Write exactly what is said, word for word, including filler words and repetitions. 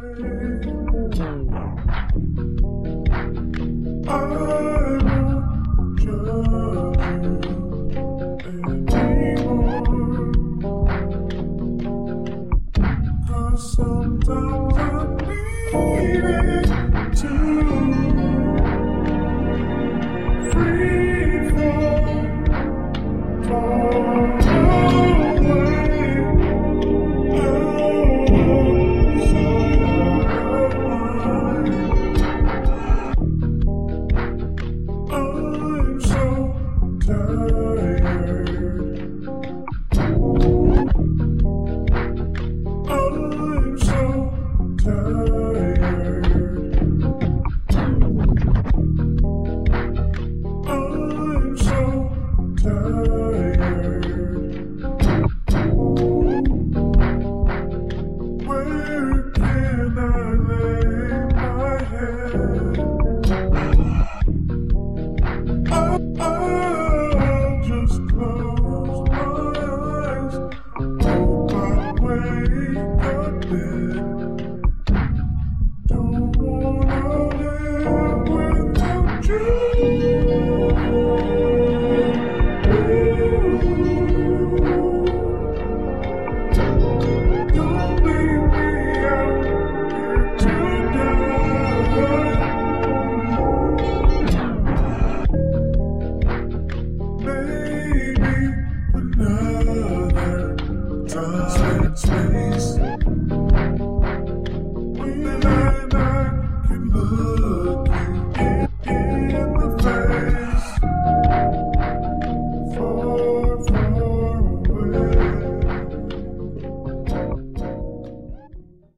Sometimes I need it to free fall, fall away outside of mine. I'm so tired. I'm so tired. I'm so tired. Where can I lay my head? I- I'll just close my eyes. Hope I wake up dead.